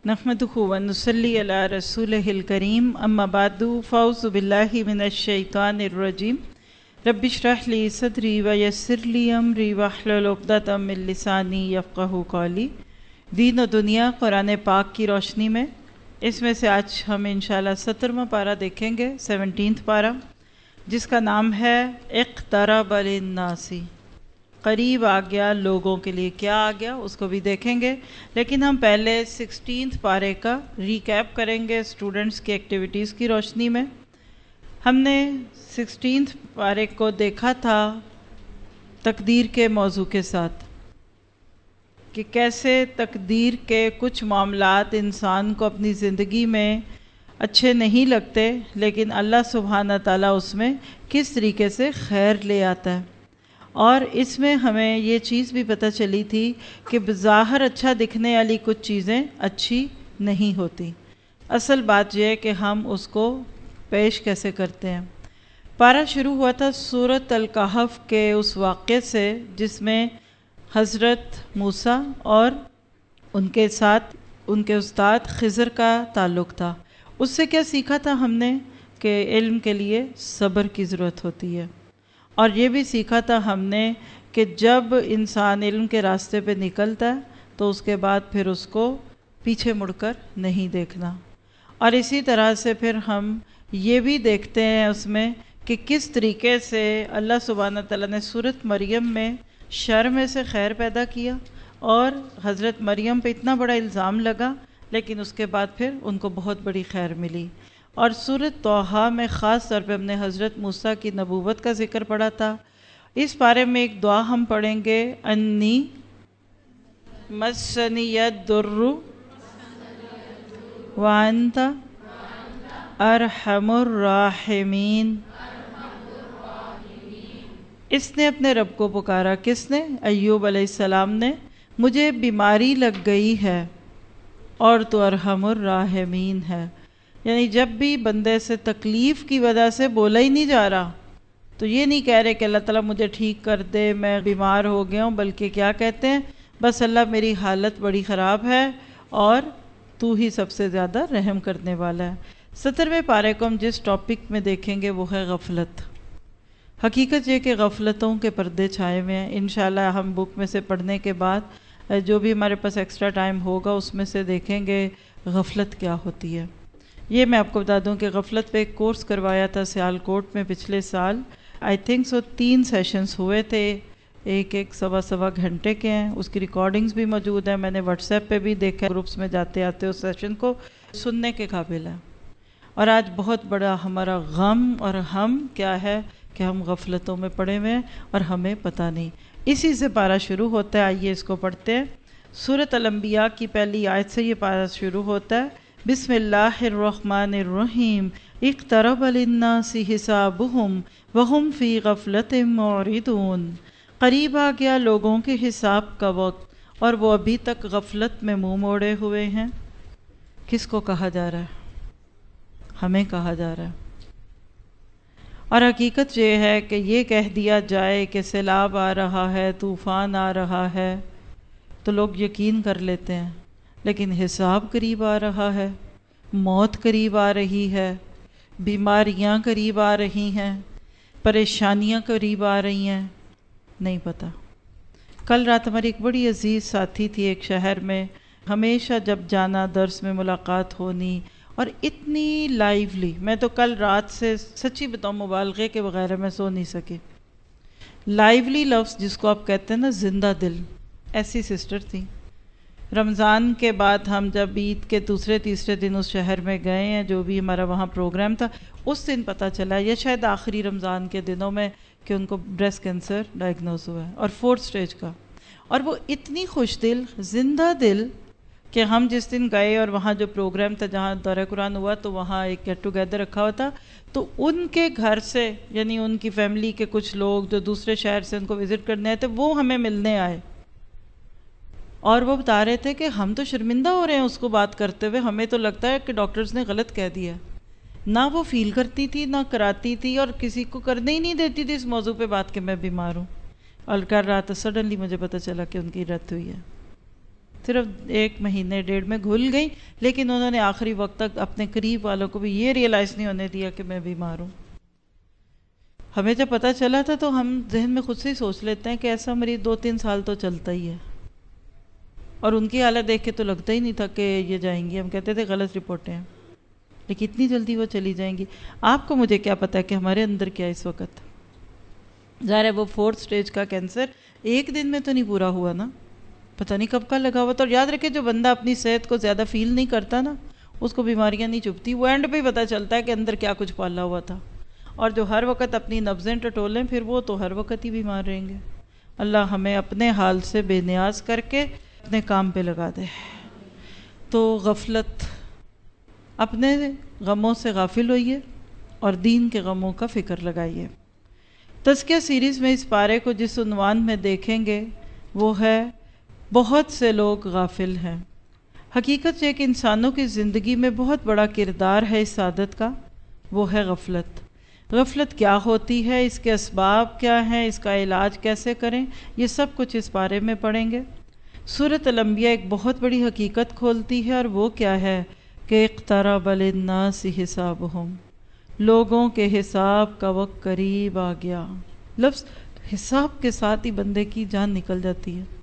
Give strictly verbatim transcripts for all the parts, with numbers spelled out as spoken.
نحمدہ و نصلی علی رسولہ الکریم اما بعد فاعوذ باللہ من الشیطان الرجیم رب اشرح لی صدری ویسر لی امری واحلل عقدۃ من لسانی یفقہوا قولی۔ دین و دنیا قرآن پاک کی روشنی میں، اس میں سے آج ہم انشاءاللہ سترواں پارہ دیکھیں گے، سیونٹینتھ پارہ، جس کا نام ہے اقترب للناس، قریب آ گیا لوگوں کے لیے۔ کیا آ گیا اس کو بھی دیکھیں گے، لیکن ہم پہلے سکسٹینتھ پارے کا ریکیپ کریں گے اسٹوڈنٹس کی ایکٹیویٹیز کی روشنی میں۔ ہم نے سکسٹینتھ پارے کو دیکھا تھا تقدیر کے موضوع کے ساتھ، کہ کیسے تقدیر کے کچھ معاملات انسان کو اپنی زندگی میں اچھے نہیں لگتے، لیکن اللہ سبحانہ تعالیٰ اس میں کس طریقے سے خیر لے آتا ہے۔ اور اس میں ہمیں یہ چیز بھی پتہ چلی تھی کہ بظاہر اچھا دکھنے والی کچھ چیزیں اچھی نہیں ہوتی، اصل بات یہ ہے کہ ہم اس کو پیش کیسے کرتے ہیں۔ پارہ شروع ہوا تھا سورۃ الکہف کے اس واقعے سے جس میں حضرت موسیٰ اور ان کے ساتھ ان کے استاد خضر کا تعلق تھا۔ اس سے کیا سیکھا تھا ہم نے؟ کہ علم کے لیے صبر کی ضرورت ہوتی ہے، اور یہ بھی سیکھا تھا ہم نے کہ جب انسان علم کے راستے پہ نکلتا ہے تو اس کے بعد پھر اس کو پیچھے مڑ کر نہیں دیکھنا۔ اور اسی طرح سے پھر ہم یہ بھی دیکھتے ہیں اس میں کہ کس طریقے سے اللہ سبحانہ تعالیٰ نے سورۃ مریم میں شر میں سے خیر پیدا کیا، اور حضرت مریم پہ اتنا بڑا الزام لگا لیکن اس کے بعد پھر ان کو بہت بڑی خیر ملی۔ اور سورۃ طٰہٰ میں خاص طور پہ ہم نے حضرت موسیٰ کی نبوت کا ذکر پڑھا تھا۔ اس بارے میں ایک دعا ہم پڑھیں گے، انی مسنی الضر وانت ارحم الراحمین۔ اس نے اپنے رب کو پکارا، کس نے؟ ایوب علیہ السلام نے، مجھے بیماری لگ گئی ہے اور تو ارحم الراحمین ہے۔ یعنی جب بھی بندے سے تکلیف کی وجہ سے بولا ہی نہیں جا رہا تو یہ نہیں کہہ رہے کہ اللہ تعالیٰ مجھے ٹھیک کر دے، میں بیمار ہو گیا ہوں، بلکہ کیا کہتے ہیں؟ بس اللہ میری حالت بڑی خراب ہے اور تو ہی سب سے زیادہ رحم کرنے والا ہے۔ سترویں پارے کو ہم جس ٹاپک میں دیکھیں گے وہ ہے غفلت۔ حقیقت یہ کہ غفلتوں کے پردے چھائے ہوئے ہیں۔ انشاءاللہ ہم بک میں سے پڑھنے کے بعد جو بھی ہمارے پاس ایکسٹرا ٹائم ہوگا اس میں سے دیکھیں گے غفلت کیا ہوتی ہے۔ یہ میں آپ کو بتا دوں کہ غفلت پہ ایک کورس کروایا تھا سیال کوٹ میں پچھلے سال، آئی تھنک سو تین سیشنز ہوئے تھے، ایک ایک سوا سوا گھنٹے کے ہیں۔ اس کی ریکارڈنگز بھی موجود ہیں، میں نے واٹس ایپ پہ بھی دیکھا، گروپس میں جاتے آتے اس سیشن کو سننے کے قابل ہے۔ اور آج بہت بڑا ہمارا غم اور ہم کیا ہے کہ ہم غفلتوں میں پڑے ہوئے ہیں اور ہمیں پتہ نہیں۔ اسی سے پارہ شروع ہوتا ہے، آئیے اس کو پڑھتے ہیں۔ سورۃ الانبیاء کی پہلی آیت سے یہ پارہ شروع ہوتا ہے، بسم اللہ الرحمن الرحیم، اقترب للناس حسابہم وہم فی غفلۃ معرضون۔ قریب آ گیا لوگوں کے حساب کا وقت اور وہ ابھی تک غفلت میں منہ موڑے ہوئے ہیں۔ کس کو کہا جا رہا ہے؟ ہمیں کہا جا رہا ہے۔ اور حقیقت یہ ہے کہ یہ کہہ دیا جائے کہ سیلاب آ رہا ہے، طوفان آ رہا ہے تو لوگ یقین کر لیتے ہیں، لیکن حساب قریب آ رہا ہے، موت قریب آ رہی ہے، بیماریاں قریب آ رہی ہیں، پریشانیاں قریب آ رہی ہیں، نہیں پتہ۔ کل رات ہماری ایک بڑی عزیز ساتھی تھی ایک شہر میں، ہمیشہ جب جانا درس میں ملاقات ہونی، اور اتنی لائیولی، میں تو کل رات سے سچی بتاؤں مبالغے کے بغیر میں سو نہیں سکی۔ لائیولی لفظ جس کو آپ کہتے ہیں نا، زندہ دل، ایسی سسٹر تھی۔ رمضان کے بعد ہم جب عید کے دوسرے تیسرے دن اس شہر میں گئے ہیں، جو بھی ہمارا وہاں پروگرام تھا، اس دن پتہ چلا، یہ شاید آخری رمضان کے دنوں میں، کہ ان کو بریسٹ کینسر ڈائگنوز ہوا ہے اور فورتھ سٹیج کا۔ اور وہ اتنی خوش دل، زندہ دل، کہ ہم جس دن گئے اور وہاں جو پروگرام تھا جہاں دورہ قرآن ہوا تو وہاں ایک گیٹ ٹوگیدر رکھا ہوا تھا، تو ان کے گھر سے، یعنی ان کی فیملی کے کچھ لوگ جو دوسرے شہر سے ان کو وزٹ کرنے آئے تھے، وہ ہمیں ملنے آئے، اور وہ بتا رہے تھے کہ ہم تو شرمندہ ہو رہے ہیں اس کو بات کرتے ہوئے، ہمیں تو لگتا ہے کہ ڈاکٹرز نے غلط کہہ دیا۔ نہ وہ فیل کرتی تھی، نہ کراتی تھی، اور کسی کو کرنے ہی نہیں دیتی تھی اس موضوع پہ بات کہ میں بیمار ہوں، اور کر رہا تھا۔ سڈنلی مجھے پتہ چلا کہ ان کی ڈیتھ ہوئی ہے۔ صرف ایک مہینے ڈیڑھ میں گھل گئی، لیکن انہوں نے آخری وقت تک اپنے قریب والوں کو بھی یہ ریئلائز نہیں ہونے دیا کہ میں بیمار ہوں۔ ہمیں جب پتہ چلا تھا تو ہم ذہن میں خود سے ہی سوچ لیتے ہیں کہ ایسا مریض دو تین سال تو چلتا ہی ہے، اور ان کی حالت دیکھ کے تو لگتا ہی نہیں تھا کہ یہ جائیں گی، ہم کہتے تھے غلط رپورٹیں ہیں، لیکن اتنی جلدی وہ چلی جائیں گی۔ آپ کو مجھے کیا پتہ ہے کہ ہمارے اندر کیا اس وقت؟ ظاہر ہے وہ فورتھ سٹیج کا کینسر ایک دن میں تو نہیں پورا ہوا نا، پتہ نہیں کب کا لگا ہوا تھا۔ اور یاد رکھے جو بندہ اپنی صحت کو زیادہ فیل نہیں کرتا نا، اس کو بیماریاں نہیں چبھتی، وہ اینڈ پہ ہی پتہ چلتا ہے کہ اندر کیا کچھ پالا ہوا تھا۔ اور جو ہر وقت اپنی نبضیں ٹٹولیں پھر وہ تو ہر وقت ہی بیمار رہیں گے۔ اللہ ہمیں اپنے حال سے بے نیاز کر کے اپنے کام پہ لگا دے۔ تو غفلت، اپنے غموں سے غافل ہوئیے اور دین کے غموں کا فکر لگائیے۔ تزکیہ سیریز میں اس پارے کو جس عنوان میں دیکھیں گے وہ ہے بہت سے لوگ غافل ہیں۔ حقیقت یہ کہ انسانوں کی زندگی میں بہت بڑا کردار ہے اس عادت کا، وہ ہے غفلت۔ غفلت کیا ہوتی ہے، اس کے اسباب کیا ہیں، اس کا علاج کیسے کریں، یہ سب کچھ اس بارے میں پڑھیں گے۔ سورۃ الانبیاء ایک بہت بڑی حقیقت کھولتی ہے، اور وہ کیا ہے کہ اقترب للناس حسابہم، لوگوں کے حساب کا وقت قریب آ گیا۔ لفظ حساب کے ساتھ ہی بندے کی جان نکل جاتی ہے۔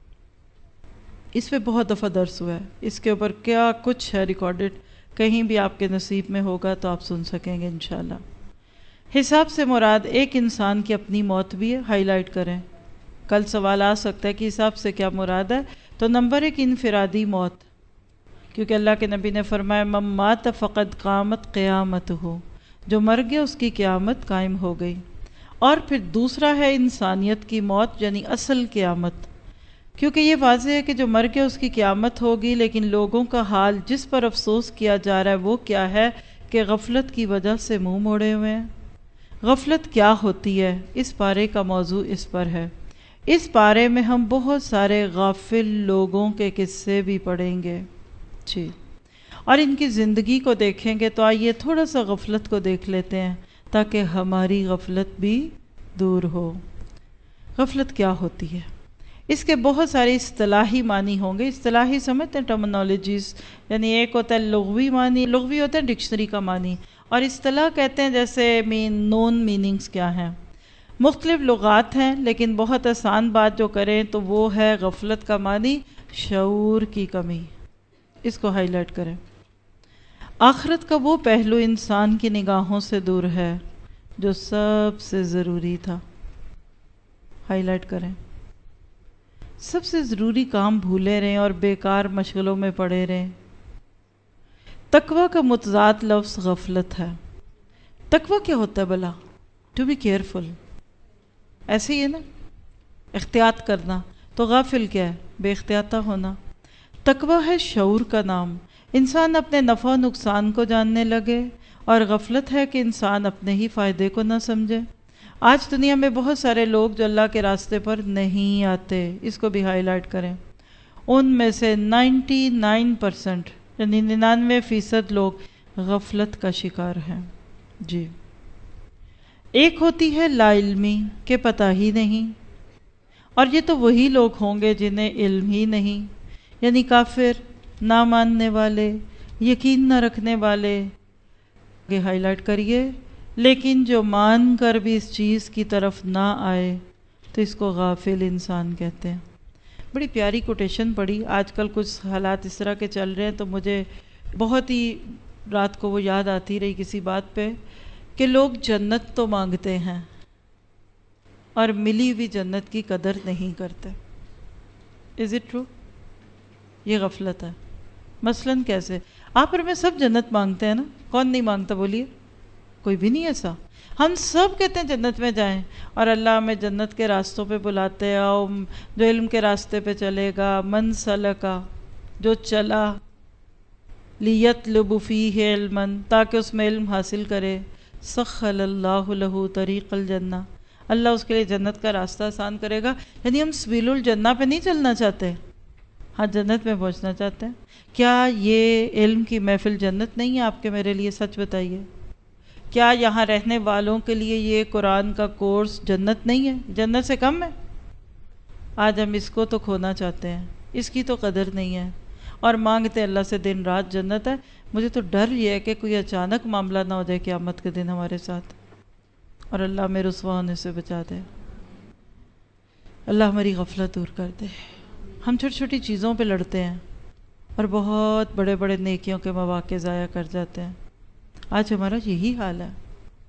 اس پہ بہت دفعہ درس ہوا ہے، اس کے اوپر کیا کچھ ہے ریکارڈڈ، کہیں بھی آپ کے نصیب میں ہوگا تو آپ سن سکیں گے انشاءاللہ۔ حساب سے مراد ایک انسان کی اپنی موت بھی ہے، ہائی لائٹ کریں، کل سوال آ سکتا ہے کہ حساب سے کیا مراد ہے، تو نمبر ایک انفرادی موت، کیونکہ اللہ کے نبی نے فرمایا من مات فقد قامت قیامتہ، جو مر گیا اس کی قیامت قائم ہو گئی۔ اور پھر دوسرا ہے انسانیت کی موت، یعنی اصل قیامت، کیونکہ یہ واضح ہے کہ جو مر گیا اس کی قیامت ہوگی، لیکن لوگوں کا حال جس پر افسوس کیا جا رہا ہے وہ کیا ہے کہ غفلت کی وجہ سے منہ موڑے ہوئے ہیں۔ غفلت کیا ہوتی ہے، اس پارے کا موضوع اس پر ہے۔ اس پارے میں ہم بہت سارے غافل لوگوں کے قصے بھی پڑھیں گے جی، اور ان کی زندگی کو دیکھیں گے۔ تو آئیے تھوڑا سا غفلت کو دیکھ لیتے ہیں تاکہ ہماری غفلت بھی دور ہو۔ غفلت کیا ہوتی ہے، اس کے بہت سارے اصطلاحی معنی ہوں گے۔ اصطلاحی سمجھتے ہیں ٹرمنالوجیز، یعنی ایک ہوتا ہے لغوی معنی، لغوی ہوتا ہے ڈکشنری کا معنی، اور اصطلاح کہتے ہیں جیسے مین نون میننگز کیا ہیں۔ مختلف لغات ہیں، لیکن بہت آسان بات جو کریں تو وہ ہے غفلت کا معنی شعور کی کمی۔ اس کو ہائی لائٹ کریں۔ آخرت کا وہ پہلو انسان کی نگاہوں سے دور ہے جو سب سے ضروری تھا، ہائی لائٹ کریں۔ سب سے ضروری کام بھولے رہیں اور بیکار مشغلوں میں پڑے رہیں۔ تقوی کا متضاد لفظ غفلت ہے۔ تقوی کیا ہوتا ہے بھلا؟ ٹو بی کیئرفل، ایسے ہی ہے نا، احتیاط کرنا۔ تو غافل کیا ہے؟ بے احتیاطہ ہونا۔ تقوی ہے شعور کا نام، انسان اپنے نفع و نقصان کو جاننے لگے، اور غفلت ہے کہ انسان اپنے ہی فائدے کو نہ سمجھے۔ آج دنیا میں بہت سارے لوگ جو اللہ کے راستے پر نہیں آتے، اس کو بھی ہائی لائٹ کریں۔ ان میں سے نائنٹی نائن پرسنٹ یعنی ننانوے فیصد لوگ غفلت کا شکار ہیں جی۔ ایک ہوتی ہے لا علمی کہ پتہ ہی نہیں، اور یہ تو وہی لوگ ہوں گے جنہیں علم ہی نہیں، یعنی کافر، نہ ماننے والے، یقین نہ رکھنے والے۔ یہ ہائی لائٹ کریے، لیکن جو مان کر بھی اس چیز کی طرف نہ آئے تو اس کو غافل انسان کہتے ہیں۔ بڑی پیاری کوٹیشن پڑھی، آج کل کچھ حالات اس طرح کے چل رہے ہیں تو مجھے بہت ہی رات کو وہ یاد آتی رہی کسی بات پہ کہ لوگ جنت تو مانگتے ہیں اور ملی ہوئی جنت کی قدر نہیں کرتے۔ Is it true? یہ غفلت ہے۔ مثلاً کیسے؟ آپ اور میں سب جنت مانگتے ہیں نا، کون نہیں مانگتا بولیے؟ کوئی بھی نہیں ایسا۔ ہم سب کہتے ہیں جنت میں جائیں، اور اللہ ہمیں جنت کے راستوں پہ بلاتے ہیں، اور جو علم کے راستے پہ چلے گا، من سلکا، جو چلا، لیطلب فیہ علما، تاکہ اس میں علم حاصل کرے، سخل اللہ لہ طریق الجنہ، اللہ اس کے لیے جنت کا راستہ آسان کرے گا۔ یعنی ہم سبیل الجنہ پہ نہیں چلنا چاہتے، ہاں جنت میں پہنچنا چاہتے ہیں۔ کیا یہ علم کی محفل جنت نہیں ہے آپ کے میرے لیے؟ سچ بتائیے، کیا یہاں رہنے والوں کے لیے یہ قرآن کا کورس جنت نہیں ہے؟ جنت سے کم ہے؟ آج ہم اس کو تو کھونا چاہتے ہیں، اس کی تو قدر نہیں ہے، اور مانگتے اللہ سے دن رات جنت ہے۔ مجھے تو ڈر یہ ہے کہ کوئی اچانک معاملہ نہ ہو جائے قیامت کے دن ہمارے ساتھ، اور اللہ ہمیں رسوا ہونے سے بچا دے۔ اللہ ہماری غفلت دور کر دے۔ ہم چھوٹی چھوٹی چیزوں پہ لڑتے ہیں اور بہت بڑے بڑے نیکیوں کے مواقع ضائع کر جاتے ہیں۔ آج ہمارا یہی حال ہے۔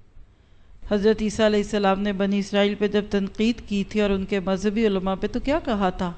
حضرت عیسیٰ علیہ السلام نے بنی اسرائیل پہ جب تنقید کی تھی اور ان کے مذہبی علماء پہ، تو کیا کہا تھا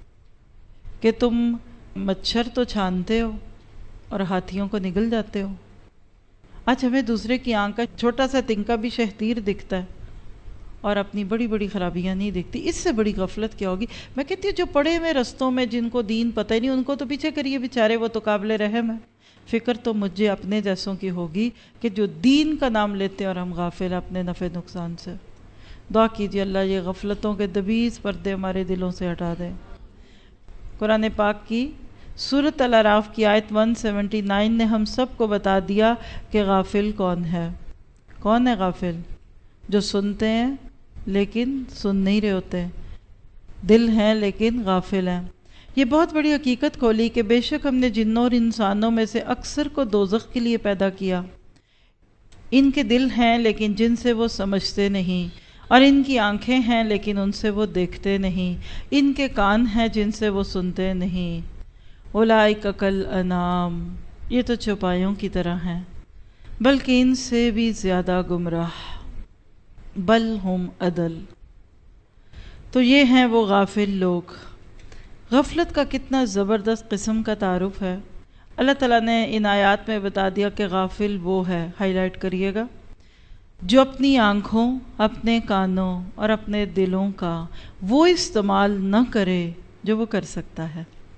کہ تم مچھر تو چھانتے ہو اور ہاتھیوں کو نگل جاتے ہو۔ آج ہمیں دوسرے کی آنکھ کا چھوٹا سا تنکا بھی شہتیر دکھتا ہے اور اپنی بڑی بڑی خرابیاں نہیں دکھتی۔ اس سے بڑی غفلت کیا ہوگی؟ میں کہتی ہوں جو پڑے ہوئے رستوں میں جن کو دین پتہ ہی نہیں، ان کو تو پیچھے کریے بیچارے، وہ تو قابل رحم ہے۔ فکر تو مجھے اپنے جیسوں کی ہوگی کہ جو دین کا نام لیتے ہیں اور ہم غافل ہیں اپنے نفع نقصان سے۔ دعا کیجیے اللہ یہ غفلتوں کے دبیز پردے ہمارے دلوں سے ہٹا دے۔ قرآن پاک کی سورۃ الاعراف کی آیت ایک سو انہتر نے ہم سب کو بتا دیا کہ غافل کون ہے۔ کون ہے غافل؟ جو سنتے ہیں لیکن سن نہیں رہے ہوتے، دل ہیں لیکن غافل ہیں۔ یہ بہت بڑی حقیقت کھولی کہ بے شک ہم نے جنوں اور انسانوں میں سے اکثر کو دوزخ کے لیے پیدا کیا۔ ان کے دل ہیں لیکن جن سے وہ سمجھتے نہیں، اور ان کی آنکھیں ہیں لیکن ان سے وہ دیکھتے نہیں، ان کے کان ہیں جن سے وہ سنتے نہیں۔ اولئک کالانعام، یہ تو چوپایوں کی طرح ہیں، بلکہ ان سے بھی زیادہ گمراہ، بل ہم اضل۔ تو یہ ہیں وہ غافل لوگ۔ غفلت کا کتنا زبردست قسم کا تعارف ہے۔ اللہ تعالیٰ نے ان آیات میں بتا دیا کہ غافل وہ ہے، ہائی لائٹ کریے گا، جو اپنی آنکھوں، اپنے کانوں اور اپنے دلوں کا وہ استعمال نہ کرے جو وہ کر سکتا ہے۔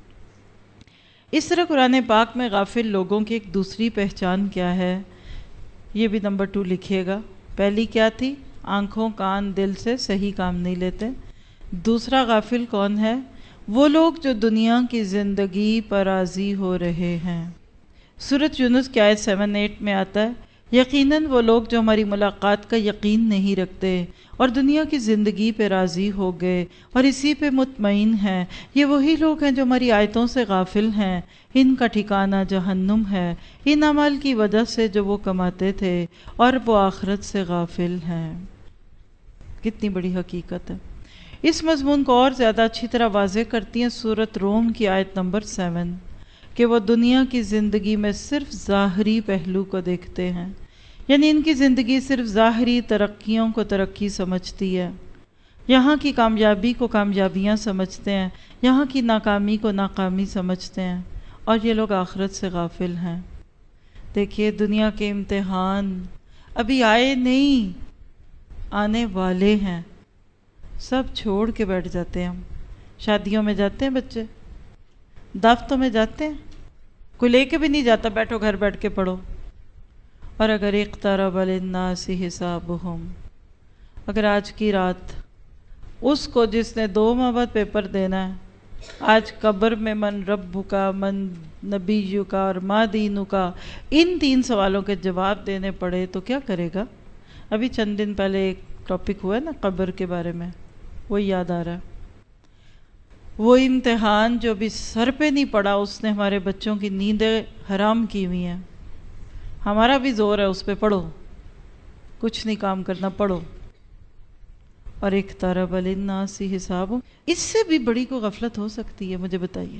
اس طرح قرآن پاک میں غافل لوگوں کی ایک دوسری پہچان کیا ہے، یہ بھی نمبر ٹو لکھیے گا۔ پہلی کیا تھی؟ آنکھوں، کان، دل سے صحیح کام نہیں لیتے۔ دوسرا غافل کون ہے؟ وہ لوگ جو دنیا کی زندگی پر راضی ہو رہے ہیں۔ سورۃ یونس کی آیت سیون ایٹ میں آتا ہے، یقیناً وہ لوگ جو ہماری ملاقات کا یقین نہیں رکھتے اور دنیا کی زندگی پہ راضی ہو گئے اور اسی پہ مطمئن ہیں، یہ وہی لوگ ہیں جو ہماری آیتوں سے غافل ہیں۔ ان کا ٹھکانہ جہنم ہے، ان اعمال کی وجہ سے جو وہ کماتے تھے، اور وہ آخرت سے غافل ہیں۔ کتنی بڑی حقیقت ہے۔ اس مضمون کو اور زیادہ اچھی طرح واضح کرتی ہیں سورۃ روم کی آیت نمبر سیون، کہ وہ دنیا کی زندگی میں صرف ظاہری پہلو کو دیکھتے ہیں، یعنی ان کی زندگی صرف ظاہری ترقیوں کو ترقی سمجھتی ہے، یہاں کی کامیابی کو کامیابیاں سمجھتے ہیں، یہاں کی ناکامی کو ناکامی سمجھتے ہیں، اور یہ لوگ آخرت سے غافل ہیں۔ دیکھیے دنیا کے امتحان ابھی آئے نہیں، آنے والے ہیں، سب چھوڑ کے بیٹھ جاتے ہیں۔ ہم شادیوں میں جاتے ہیں، بچے دعوتوں میں جاتے ہیں، کوئی لے کے بھی نہیں جاتا، بیٹھو گھر بیٹھ کے پڑھو۔ اور اگر اقترب للناس حسابہم، اگر آج کی رات اس کو جس نے دو ماہ بعد پیپر دینا ہے، آج قبر میں من رب کا، من نبی کا اور ما دین کا، ان تین سوالوں کے جواب دینے پڑے تو کیا کرے گا؟ ابھی چند دن پہلے ایک ٹاپک ہوا ہے نا قبر کے بارے میں، وہ یاد آ رہا ہے۔ وہ امتحان جو بھی سر پہ نہیں پڑا، اس نے ہمارے بچوں کی نیندیں حرام کی ہوئی ہیں۔ ہمارا بھی زور ہے اس پہ، پڑھو، کچھ نہیں کام کرنا، پڑھو۔ اور اقترب للناس حسابہم، اس سے بھی بڑی کو غفلت ہو سکتی ہے؟ مجھے بتائیے۔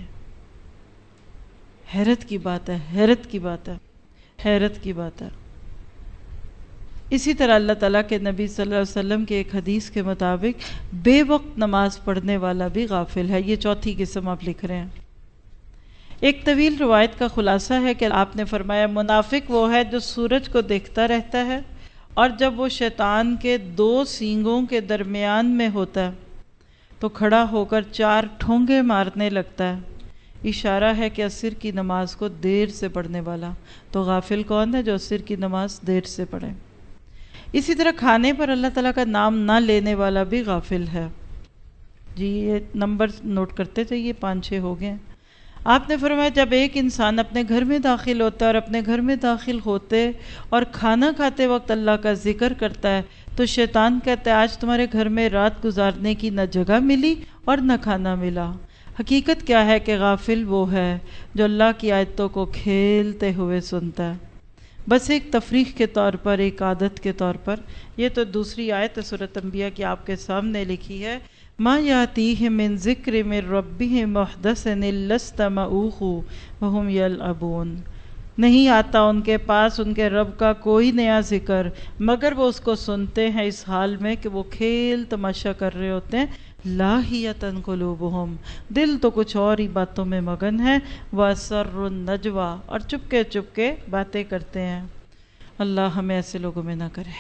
حیرت کی بات ہے، حیرت کی بات ہے، حیرت کی بات ہے۔ اسی طرح اللہ تعالیٰ کے نبی صلی اللہ علیہ وسلم کے ایک حدیث کے مطابق بے وقت نماز پڑھنے والا بھی غافل ہے۔ یہ چوتھی قسم آپ لکھ رہے ہیں۔ ایک طویل روایت کا خلاصہ ہے کہ آپ نے فرمایا منافق وہ ہے جو سورج کو دیکھتا رہتا ہے، اور جب وہ شیطان کے دو سینگوں کے درمیان میں ہوتا ہے تو کھڑا ہو کر چار ٹھونگے مارنے لگتا ہے، اشارہ ہے کہ عصر کی نماز کو دیر سے پڑھنے والا۔ تو غافل کون ہے؟ جو عصر کی نماز دیر سے پڑھے۔ اسی طرح کھانے پر اللہ تعالیٰ کا نام نہ لینے والا بھی غافل ہے۔ جی یہ نمبر نوٹ کرتے چاہیے، پانچ چھ ہو گئے۔ آپ نے فرمایا جب ایک انسان اپنے گھر میں داخل ہوتا ہے اور اپنے گھر میں داخل ہوتے اور کھانا کھاتے وقت اللہ کا ذکر کرتا ہے تو شیطان کہتا ہے آج تمہارے گھر میں رات گزارنے کی نہ جگہ ملی اور نہ کھانا ملا۔ حقیقت کیا ہے کہ غافل وہ ہے جو اللہ کی آیتوں کو کھیلتے ہوئے سنتا ہے، بس ایک تفریح کے طور پر، ایک عادت کے طور پر۔ یہ تو دوسری آیت سورۃ انبیاء کی آپ کے سامنے لکھی ہے، ما یاتیہم من ذکر من ربہم محدث الا استمعوہ وہم یلعبون۔ نہیں آتا ان کے پاس ان کے رب کا کوئی نیا ذکر مگر وہ اس کو سنتے ہیں اس حال میں کہ وہ کھیل تماشا کر رہے ہوتے ہیں۔ لاہیۃ قلوبہم، دل تو کچھ اور ہی باتوں میں مگن ہے، وَأَسَرُّ النَّجْوَىٰ، اور چپکے چپکے باتیں کرتے ہیں۔ اللہ ہمیں ایسے لوگوں میں نہ کرے۔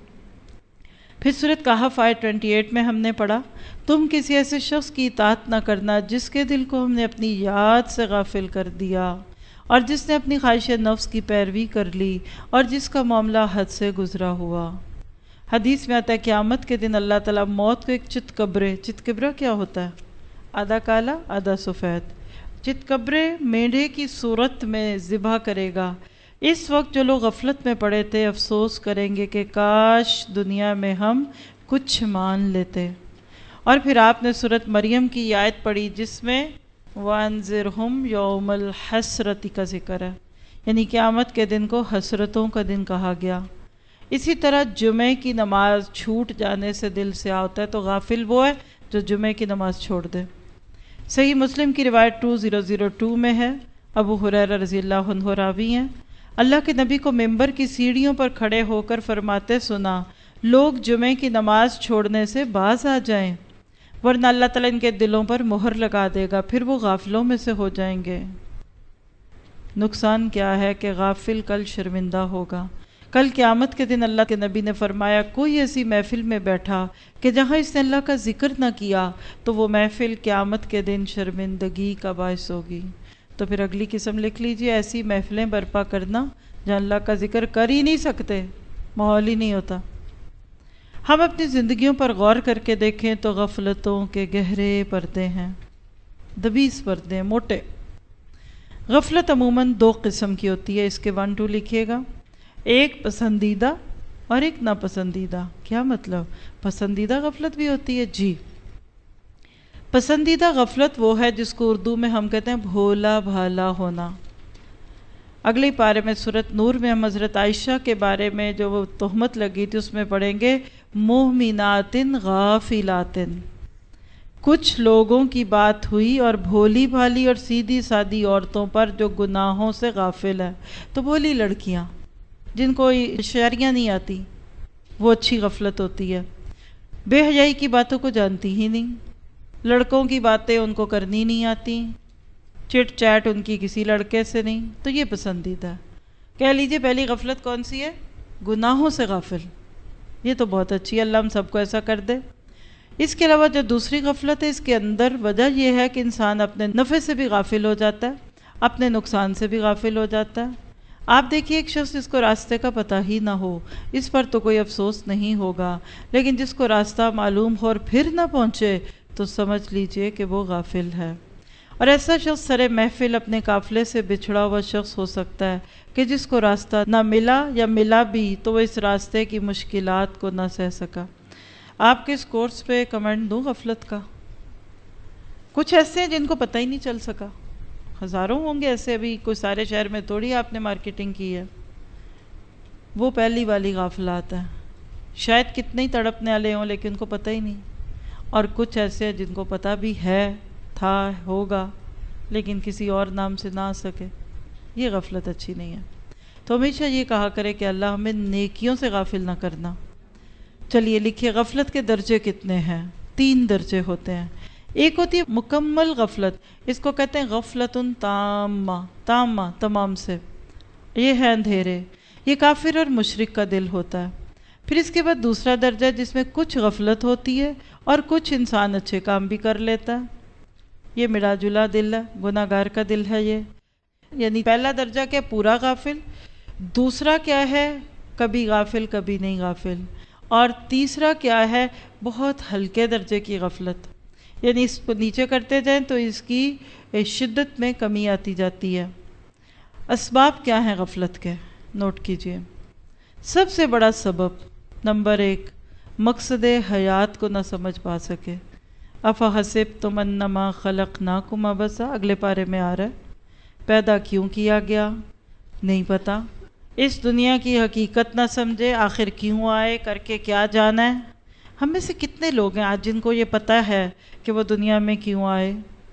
پھر سورۃ کہف آیت اٹھائیس میں ہم نے پڑھا، تم کسی ایسے شخص کی اطاعت نہ کرنا جس کے دل کو ہم نے اپنی یاد سے غافل کر دیا، اور جس نے اپنی خواہش نفس کی پیروی کر لی، اور جس کا معاملہ حد سے گزرا ہوا۔ حدیث میں آتا ہے قیامت کے دن اللہ تعالیٰ موت کو ایک چتکبرے، چتکبرہ کیا ہوتا ہے؟ آدھا کالا آدھا سفید، چتکبرے مینڈھے کی صورت میں ذبح کرے گا۔ اس وقت جو لوگ غفلت میں پڑے تھے افسوس کریں گے کہ کاش دنیا میں ہم کچھ مان لیتے۔ اور پھر آپ نے سورۃ مریم کی آیت پڑھی جس میں وَأَنذِرْهُمْ يَوْمَ الْحَسْرَةِ کا ذکر ہے، یعنی قیامت کے دن کو حسرتوں کا دن کہا گیا۔ اسی طرح جمعے کی نماز چھوٹ جانے سے دل سے ہوتا ہے، تو غافل وہ ہے جو جمعے کی نماز چھوڑ دے۔ صحیح مسلم کی روایت دو ہزار دو میں ہے، ابو ہریرہ رضی اللہ عنہ راوی ہیں، اللہ کے نبی کو ممبر کی سیڑھیوں پر کھڑے ہو کر فرماتے سنا، لوگ جمعے کی نماز چھوڑنے سے باز آ جائیں ورنہ اللہ تعالیٰ ان کے دلوں پر مہر لگا دے گا، پھر وہ غافلوں میں سے ہو جائیں گے۔ نقصان کیا ہے کہ غافل کل شرمندہ ہوگا۔ کل قیامت کے دن اللہ کے نبی نے فرمایا، کوئی ایسی محفل میں بیٹھا کہ جہاں اس نے اللہ کا ذکر نہ کیا تو وہ محفل قیامت کے دن شرمندگی کا باعث ہوگی۔ تو پھر اگلی قسم لکھ لیجئے، ایسی محفلیں برپا کرنا جہاں اللہ کا ذکر کر ہی نہیں سکتے، ماحول ہی نہیں ہوتا۔ ہم اپنی زندگیوں پر غور کر کے دیکھیں تو غفلتوں کے گہرے پردے ہیں، دبیز پردے ہیں، موٹے۔ غفلت عموماً دو قسم کی ہوتی ہے، اس کے ون ٹو لکھیے گا، ایک پسندیدہ اور ایک ناپسندیدہ۔ کیا مطلب؟ پسندیدہ غفلت بھی ہوتی ہے؟ جی، پسندیدہ غفلت وہ ہے جس کو اردو میں ہم کہتے ہیں بھولا بھالا ہونا۔ اگلی پارے میں سورۃ نور میں ہم حضرت عائشہ کے بارے میں جو وہ تہمت لگی تھی اس میں پڑھیں گے، مومنات غافلات۔ کچھ لوگوں کی بات ہوئی اور بھولی بھالی اور سیدھی سادی عورتوں پر جو گناہوں سے غافل ہے، تو بھولی لڑکیاں جن کو شاعریاں نہیں آتی، وہ اچھی غفلت ہوتی ہے۔ بے حیائی کی باتوں کو جانتی ہی نہیں، لڑکوں کی باتیں ان کو کرنی نہیں آتی، چٹ چیٹ ان کی کسی لڑکے سے نہیں، تو یہ پسندیدہ ہے۔ کہہ لیجئے پہلی غفلت کون سی ہے؟ گناہوں سے غافل۔ یہ تو بہت اچھی ہے، اللہ ہم سب کو ایسا کر دے۔ اس کے علاوہ جو دوسری غفلت ہے، اس کے اندر وجہ یہ ہے کہ انسان اپنے نفع سے بھی غافل ہو جاتا ہے، اپنے نقصان سے بھی غافل ہو جاتا ہے۔ آپ دیکھیے ایک شخص جس کو راستے کا پتہ ہی نہ ہو، اس پر تو کوئی افسوس نہیں ہوگا، لیکن جس کو راستہ معلوم ہو اور پھر نہ پہنچے تو سمجھ لیجئے کہ وہ غافل ہے۔ اور ایسا شخص سرے محفل اپنے قافلے سے بچھڑا ہوا شخص ہو سکتا ہے کہ جس کو راستہ نہ ملا یا ملا بھی تو وہ اس راستے کی مشکلات کو نہ سہ سکا۔ آپ کے اس کورس پہ کمنٹ دوں غفلت کا؟ کچھ ایسے ہیں جن کو پتہ ہی نہیں چل سکا، ہزاروں ہوں گے ایسے، ابھی کوئی سارے شہر میں تھوڑی آپ نے مارکیٹنگ کی ہے۔ وہ پہلی والی غافلات ہیں، شاید کتنے ہی تڑپنے والے ہوں لیکن ان کو پتہ ہی نہیں۔ اور کچھ ایسے ہیں جن کو پتہ بھی ہے، تھا، ہوگا، لیکن کسی اور نام سے نہ آ سکے۔ یہ غفلت اچھی نہیں ہے۔ تو ہمیشہ یہ کہا کرے کہ اللہ ہمیں نیکیوں سے غافل نہ کرنا۔ چلیے لکھیے غفلت کے درجے کتنے ہیں؟ تین درجے ہوتے ہیں۔ ایک ہوتی ہے مکمل غفلت، اس کو کہتے ہیں غفلت تامہ، تامہ تمام سے، یہ ہے اندھیرے، یہ کافر اور مشرک کا دل ہوتا ہے۔ پھر اس کے بعد دوسرا درجہ جس میں کچھ غفلت ہوتی ہے اور کچھ انسان اچھے کام بھی کر لیتا ہے، یہ ملا جلا دل ہے، گناہ گار کا دل ہے یہ۔ یعنی پہلا درجہ کیا؟ پورا غافل، دوسرا کیا ہے؟ کبھی غافل کبھی نہیں غافل، اور تیسرا کیا ہے؟ بہت ہلکے درجے کی غفلت، یعنی اس کو نیچے کرتے جائیں تو اس کی شدت میں کمی آتی جاتی ہے۔ اسباب کیا ہیں غفلت کے؟ نوٹ کیجئے۔ سب سے بڑا سبب نمبر ایک، مقصد حیات کو نہ سمجھ پا سکے۔ افحسبتم انما خلقناکم عبثا، اگلے پارے میں آ رہا ہے پیدا کیوں کیا گیا نہیں پتا، اس دنیا کی حقیقت نہ سمجھے، آخر کیوں آئے، کر کے کیا جانا ہے۔ ہم میں سے کتنے لوگ ہیں آج جن کو یہ پتہ ہے کہ وہ دنیا میں کیوں آئے؟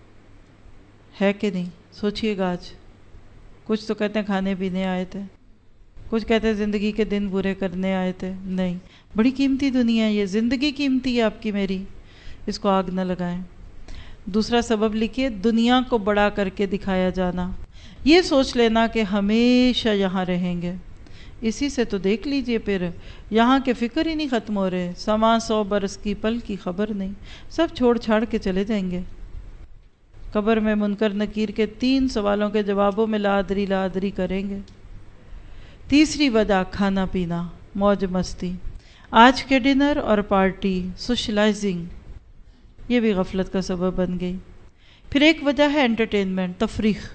ہے کہ نہیں؟ سوچئے گا آج۔ کچھ تو کہتے ہیں کھانے پینے آئے تھے، کچھ کہتے ہیں زندگی کے دن برے کرنے آئے تھے۔ نہیں، بڑی قیمتی دنیا ہے یہ، زندگی قیمتی ہے آپ کی میری، اس کو آگ نہ لگائیں۔ دوسرا سبب لکھیے، دنیا کو بڑا کر کے دکھایا جانا، یہ سوچ لینا کہ ہمیشہ یہاں رہیں گے۔ اسی سے تو دیکھ لیجئے پھر یہاں کے فکر ہی نہیں ختم ہو رہے، سما سو برس کی پل کی خبر نہیں، سب چھوڑ چھاڑ کے چلے جائیں گے۔ قبر میں منکر نکیر کے تین سوالوں کے جوابوں میں لادری لادری کریں گے۔ تیسری وجہ کھانا پینا، موج مستی، آج کے ڈنر اور پارٹی، سوشلائزنگ، یہ بھی غفلت کا سبب بن گئی۔ پھر ایک وجہ ہے انٹرٹینمنٹ، تفریح،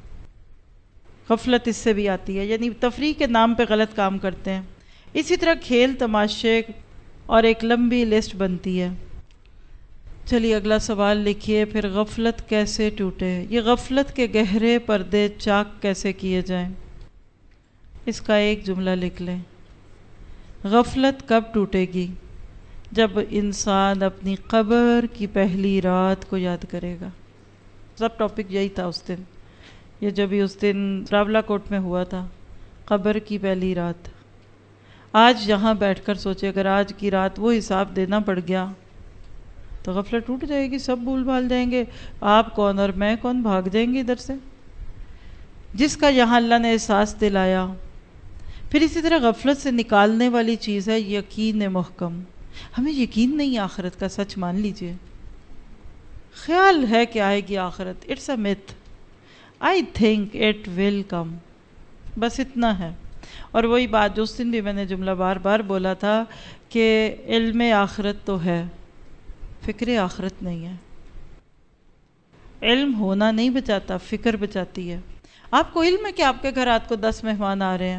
غفلت اس سے بھی آتی ہے، یعنی تفریح کے نام پہ غلط کام کرتے ہیں۔ اسی طرح کھیل تماشے اور ایک لمبی لسٹ بنتی ہے۔ چلیے اگلا سوال لکھیے، پھر غفلت کیسے ٹوٹے؟ یہ غفلت کے گہرے پردے چاک کیسے کیے جائیں؟ اس کا ایک جملہ لکھ لیں، غفلت کب ٹوٹے گی؟ جب انسان اپنی قبر کی پہلی رات کو یاد کرے گا۔ سب ٹاپک یہی تھا اس دن، یہ جب بھی اس دن راولا کوٹ میں ہوا تھا، قبر کی پہلی رات۔ آج یہاں بیٹھ کر سوچے اگر آج کی رات وہ حساب دینا پڑ گیا تو غفلت ٹوٹ جائے گی، سب بھول بھال جائیں گے، آپ کون اور میں کون، بھاگ جائیں گے ادھر سے، جس کا یہاں اللہ نے احساس دلایا۔ پھر اسی طرح غفلت سے نکالنے والی چیز ہے یقین محکم۔ ہمیں یقین نہیں آخرت کا، سچ مان لیجئے، خیال ہے کہ آئے گی آخرت، it's a myth، I think it will come، بس اتنا ہے۔ اور وہی بات جو اس دن بھی میں نے جملہ بار بار بولا تھا کہ علم آخرت تو ہے، فکر آخرت نہیں ہے۔ علم ہونا نہیں بچاتا، فکر بچاتی ہے۔ آپ کو علم ہے کہ آپ کے گھر رات کو دس مہمان آ رہے ہیں،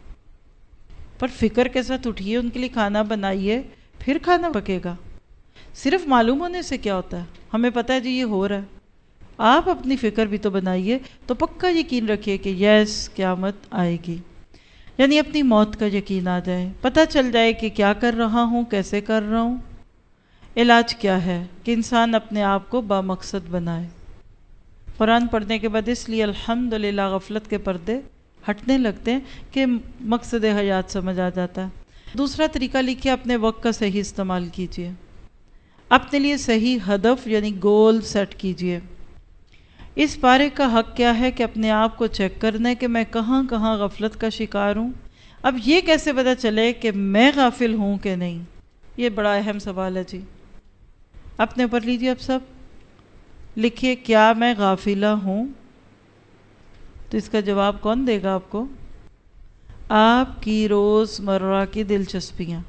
پر فکر کے ساتھ اٹھیے، ان کے لیے کھانا بنائیے، پھر کھانا پکے گا۔ صرف معلوم ہونے سے کیا ہوتا ہے؟ ہمیں پتہ ہے جی یہ ہو رہا ہے، آپ اپنی فکر بھی تو بنائیے، تو پکا یقین رکھیے کہ یس قیامت آئے گی، یعنی اپنی موت کا یقین آ جائے، پتہ چل جائے کہ کیا کر رہا ہوں، کیسے کر رہا ہوں۔ علاج کیا ہے کہ انسان اپنے آپ کو بامقصد بنائے۔ قرآن پڑھنے کے بعد اس لیے الحمدللہ غفلت کے پردے ہٹنے لگتے ہیں کہ مقصد حیات سمجھ آ جاتا ہے۔ دوسرا طریقہ لکھیے، اپنے وقت کا صحیح استعمال کیجیے، اپنے لیے صحیح ہدف یعنی گول سیٹ کیجیے۔ اس پارے کا حق کیا ہے کہ اپنے آپ کو چیک کرنے کہ میں کہاں کہاں غفلت کا شکار ہوں۔ اب یہ کیسے پتہ چلے کہ میں غافل ہوں کہ نہیں؟ یہ بڑا اہم سوال ہے جی، اپنے اوپر لیجیے۔ اب سب لکھیے، کیا میں غافلہ ہوں؟ تو اس کا جواب کون دے گا آپ کو؟ آپ کی روز مرہ کی دلچسپیاں،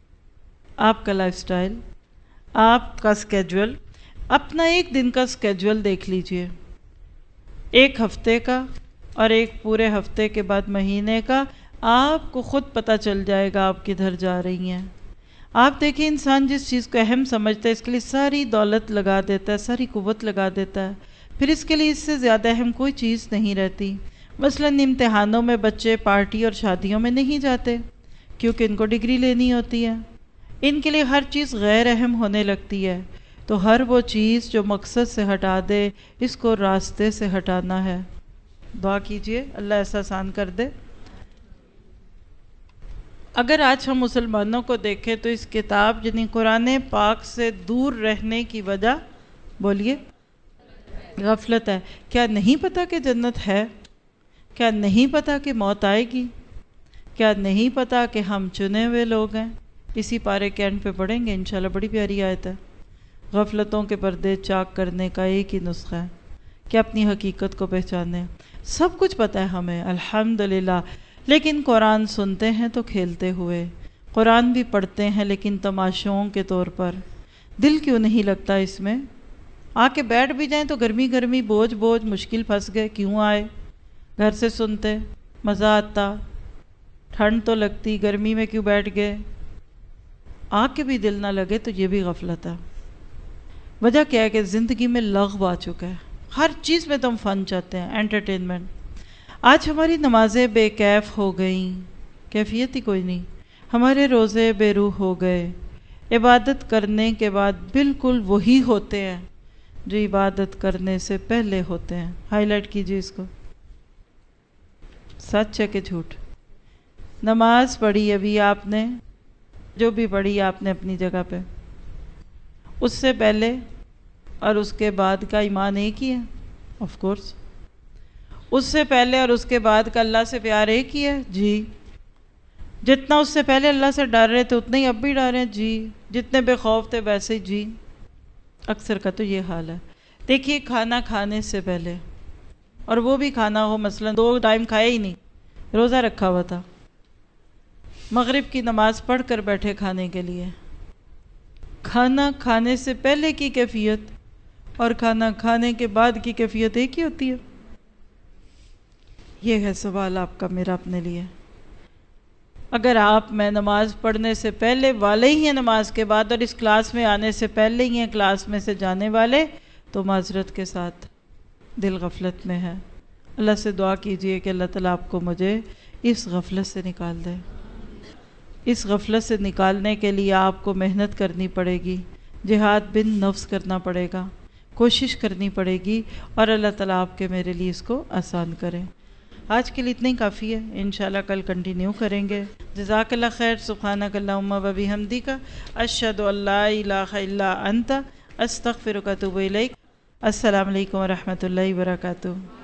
آپ کا لائف سٹائل، آپ کا سکیجول، اپنا ایک دن کا سکیجول دیکھ لیجئے، ایک ہفتے کا اور ایک پورے ہفتے کے بعد مہینے کا، آپ کو خود پتہ چل جائے گا آپ کدھر جا رہی ہیں۔ آپ دیکھیں انسان جس چیز کو اہم سمجھتا ہے اس کے لیے ساری دولت لگا دیتا ہے، ساری قوت لگا دیتا ہے، پھر اس کے لیے اس سے زیادہ اہم کوئی چیز نہیں رہتی۔ مثلاً امتحانوں میں بچے پارٹی اور شادیوں میں نہیں جاتے کیونکہ ان کو ڈگری لینی ہوتی ہے، ان کے لیے ہر چیز غیر اہم ہونے لگتی ہے، تو ہر وہ چیز جو مقصد سے ہٹا دے اس کو راستے سے ہٹانا ہے۔ دعا کیجئے اللہ ایسا آسان کر دے۔ اگر آج ہم مسلمانوں کو دیکھیں تو اس کتاب یعنی قرآن پاک سے دور رہنے کی وجہ بولیے غفلت ہے۔ کیا نہیں پتا کہ جنت ہے؟ کیا نہیں پتا کہ موت آئے گی؟ کیا نہیں پتا کہ ہم چنے ہوئے لوگ ہیں؟ اسی پارے کے اینڈ پہ پڑھیں گے انشاءاللہ، بڑی پیاری آیت ہے۔ غفلتوں کے پردے چاک کرنے کا ایک ہی نسخہ ہے کہ اپنی حقیقت کو پہچانیں۔ سب کچھ پتہ ہے ہمیں الحمدللہ، لیکن قرآن سنتے ہیں تو کھیلتے ہوئے، قرآن بھی پڑھتے ہیں لیکن تماشوں کے طور پر۔ دل کیوں نہیں لگتا اس میں؟ آ کے بیٹھ بھی جائیں تو گرمی گرمی بوجھ بوجھ مشکل پھنس گئے، کیوں آئے؟ گھر سے سنتے مزہ آتا، ٹھنڈ تو لگتی، گرمی میں کیوں بیٹھ گئے؟ آ کے بھی دل نہ لگے تو یہ بھی غفلت ہے۔ وجہ کیا ہے کہ زندگی میں لغو آ چکا ہے، ہر چیز میں تم فن چاہتے ہیں، انٹرٹینمنٹ۔ آج ہماری نمازیں بے کیف ہو گئیں، کیفیت ہی کوئی نہیں، ہمارے روزے بے روح ہو گئے، عبادت کرنے کے بعد بالکل وہی ہوتے ہیں جو عبادت کرنے سے پہلے ہوتے ہیں۔ ہائی لائٹ کیجئے اس کو، سچ ہے کہ جھوٹ؟ نماز پڑھی ابھی آپ نے، جو بھی پڑھی آپ نے اپنی جگہ پہ، اس سے پہلے اور اس کے بعد کا ایمان ایک ہی ہے؟ Of course. اس سے پہلے اور اس کے بعد کا اللہ سے پیار ایک ہی ہے؟ جی۔ جتنا اس سے پہلے اللہ سے ڈر رہے تھے اتنے ہی اب بھی ڈر رہے ہیں؟ جی۔ جتنے بے خوف تھے ویسے ہی؟ جی۔ اکثر کا تو یہ حال ہے۔ دیکھیے کھانا کھانے سے پہلے، اور وہ بھی کھانا ہو مثلا دو ٹائم کھایا ہی نہیں، روزہ رکھا ہوا تھا، مغرب کی نماز پڑھ کر بیٹھے کھانے کے لیے، کھانا کھانے سے پہلے کی کیفیت اور کھانا کھانے کے بعد کی کیفیت ایک ہی ہوتی ہے؟ یہ ہے سوال آپ کا میرا اپنے لیے۔ اگر آپ میں نماز پڑھنے سے پہلے والے ہی ہیں، نماز کے بعد اور اس کلاس میں آنے سے پہلے ہی ہیں کلاس میں سے جانے والے، تو معذرت کے ساتھ دل غفلت میں ہے۔ اللہ سے دعا کیجئے کہ اللہ تعالیٰ آپ کو مجھے اس غفلت سے نکال دے۔ اس غفلت سے نکالنے کے لیے آپ کو محنت کرنی پڑے گی، جہاد بن نفس کرنا پڑے گا، کوشش کرنی پڑے گی، اور اللہ تعالیٰ آپ کے میرے لیے اس کو آسان کریں۔ آج کے لیے اتنا ہی کافی ہے، انشاءاللہ کل کنٹینیو کریں گے۔ جزاک اللہ خیر، سبحانک اللہم و بحمدک، اشہد ان لا الہ الا انت، استغفرک و اتوب الیک۔ السلام علیکم ورحمۃ اللہ وبرکاتہ۔